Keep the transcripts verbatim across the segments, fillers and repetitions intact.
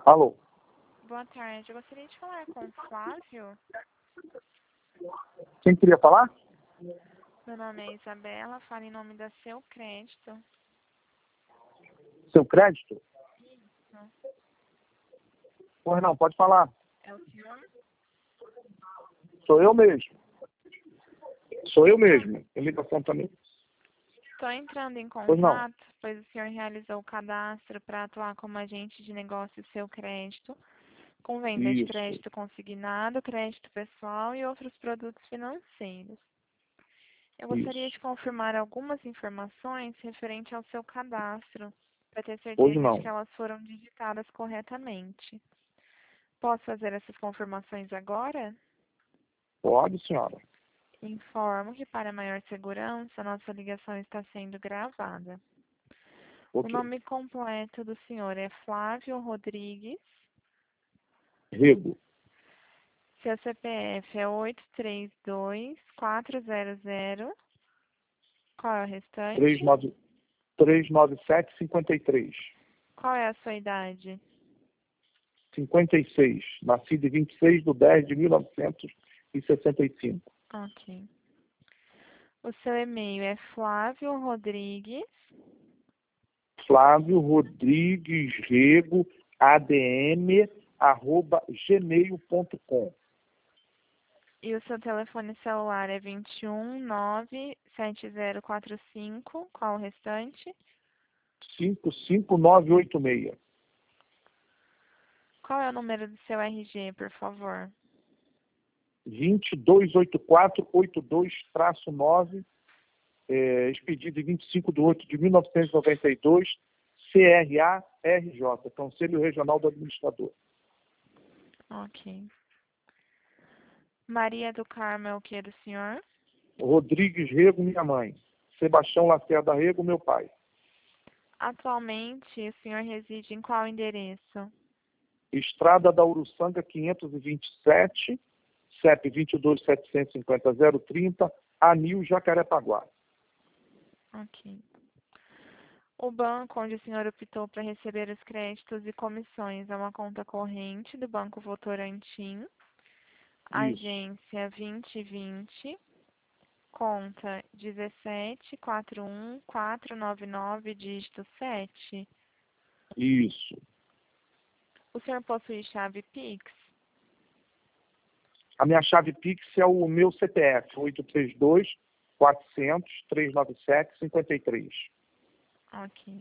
Alô? Boa tarde, eu gostaria de falar com o Flávio. Quem queria falar? Meu nome é Isabela, falo em nome da Seu Crédito. Seu crédito? Isso. Pois não, pode falar. É o senhor? Sou eu mesmo. Sou eu mesmo. Tem ligação também. Estou entrando em Pois não. contato, pois o senhor realizou o cadastro para atuar como agente de negócio Seu Crédito, com venda de Isso. crédito consignado, crédito pessoal e outros produtos financeiros. Eu gostaria de Isso. confirmar algumas informações referente ao seu cadastro, para ter Hoje certeza de não. que elas foram digitadas corretamente. Posso fazer essas confirmações agora? Pode, senhora. Informo que, para maior segurança, nossa ligação está sendo gravada. O Ok. nome completo do senhor é Flávio Rodrigues. Rego. Seu C P F é oito três dois quatro zero zero. Qual é o restante? três nove sete cinquenta e três. Qual é a sua idade? cinquenta e seis. Nascido em vinte e seis de dez de mil novecentos e sessenta e cinco. Ok. O seu e-mail é Flávio Rodrigues. Flávio Rodrigues Rego, A D M, arroba gmail ponto com. E o seu telefone celular é vinte e um nove sete zero quatro cinco. Qual o restante? cinco cinco nove oito seis. Qual é o número do seu R G, por favor? vinte e dois oito quatro oito dois nove, é, expedido em vinte e cinco de oito de mil novecentos e noventa e dois, C R A R J, Conselho Regional do Administrador. Ok. Maria do Carmo é o que do senhor? Rodrigues Rego, minha mãe. Sebastião Lacerda Rego, meu pai. Atualmente, o senhor reside em qual endereço? Estrada da Uruçanga, quinhentos e vinte e sete, C E P vinte e dois setecentos e cinquenta zero trinta, Anil, Jacarepaguá. Ok. O banco onde o senhor optou para receber os créditos e comissões é uma conta corrente do Banco Votorantim, Isso, agência vinte e vinte, conta dezessete quatro um quatro nove nove, dígito sete. isso. O senhor possui chave Pix? A minha chave Pix é o meu C P F, oito três dois quatrocentos trezentos e noventa e sete cinquenta e três. Ok.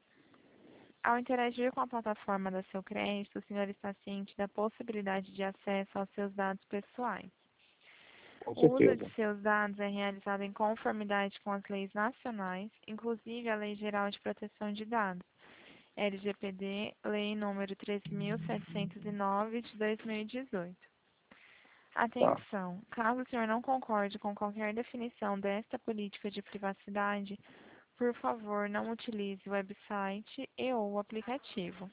Ao interagir com a plataforma da Seu Crédito, o senhor está ciente da possibilidade de acesso aos seus dados pessoais. Com O uso certeza. de seus dados é realizado em conformidade com as leis nacionais, inclusive a Lei Geral de Proteção de Dados, L G P D, Lei número treze mil setecentos e nove, de dois mil e dezoito. Tá. Atenção! Caso o senhor não concorde com qualquer definição desta política de privacidade, por favor, não utilize o website e ou o aplicativo.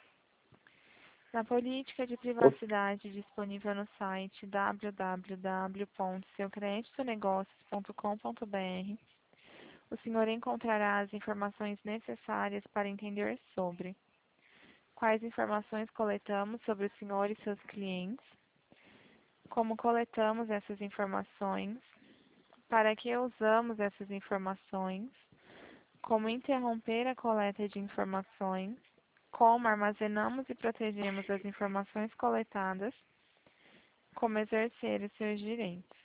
Na política de privacidade disponível no site w w w ponto seu crédito negócios ponto com ponto b r, o senhor encontrará as informações necessárias para entender sobre quais informações coletamos sobre o senhor e seus clientes, como coletamos essas informações, para que usamos essas informações, como interromper a coleta de informações, como armazenamos e protegemos as informações coletadas, como exercer os seus direitos.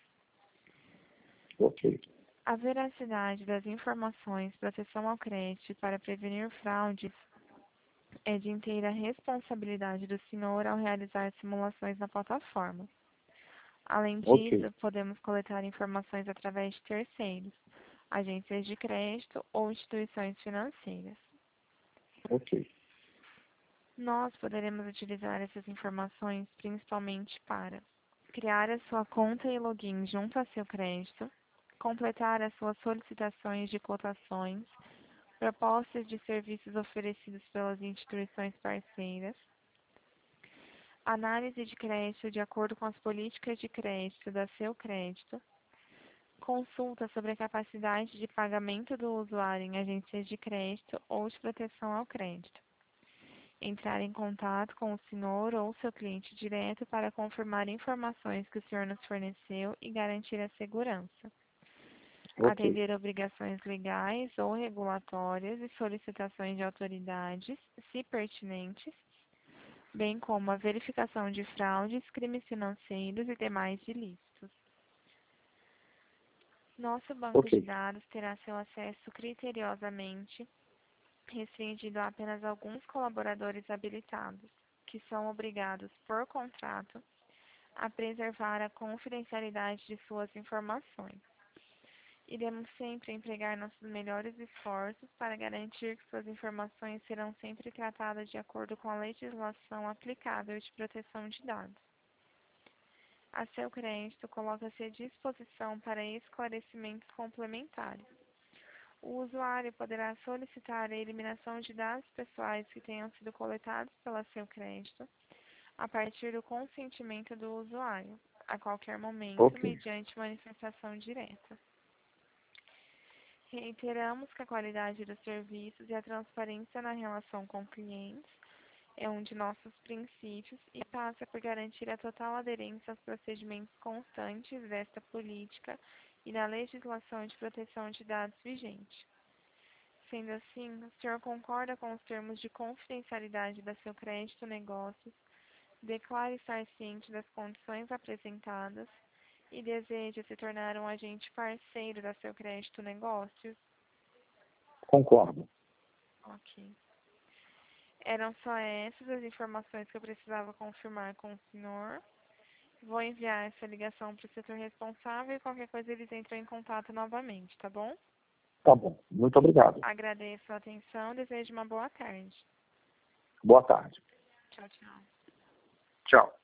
Ok. A veracidade das informações, proteção ao crédito e para prevenir fraudes é de inteira responsabilidade do senhor ao realizar simulações na plataforma. Além Ok. disso, podemos coletar informações através de terceiros, agências de crédito ou instituições financeiras. Ok. Nós poderemos utilizar essas informações principalmente para criar a sua conta e login junto a seu crédito, completar as suas solicitações de cotações, propostas de serviços oferecidos pelas instituições parceiras, análise de crédito de acordo com as políticas de crédito da Seu Crédito, consulta sobre a capacidade de pagamento do usuário em agências de crédito ou de proteção ao crédito, entrar em contato com o senhor ou seu cliente direto para confirmar informações que o senhor nos forneceu e garantir a segurança. Ok. Atender obrigações legais ou regulatórias e solicitações de autoridades, se pertinentes, bem como a verificação de fraudes, crimes financeiros e demais ilícitos. Nosso banco Ok. de dados terá seu acesso criteriosamente restringido a apenas alguns colaboradores habilitados, que são obrigados, por contrato, a preservar a confidencialidade de suas informações. Iremos sempre empregar nossos melhores esforços para garantir que suas informações serão sempre tratadas de acordo com a legislação aplicável de proteção de dados. A seu crédito, coloca-se à disposição para esclarecimentos complementares. O usuário poderá solicitar a eliminação de dados pessoais que tenham sido coletados pela seu crédito a partir do consentimento do usuário, a qualquer momento, Ok. mediante manifestação direta. Reiteramos que a qualidade dos serviços e a transparência na relação com clientes é um de nossos princípios e passa por garantir a total aderência aos procedimentos constantes desta política e da legislação de proteção de dados vigente. Sendo assim, o senhor concorda com os termos de confidencialidade da seu crédito negócios, declara estar ciente das condições apresentadas e deseja se tornar um agente parceiro da seu crédito negócios? Concordo. Ok. Eram só essas as informações que eu precisava confirmar com o senhor. Vou enviar essa ligação para o setor responsável e qualquer coisa eles entram em contato novamente, tá bom? Tá bom. Muito obrigado. Agradeço a atenção, desejo uma boa tarde. Boa tarde. Tchau, tchau. Tchau.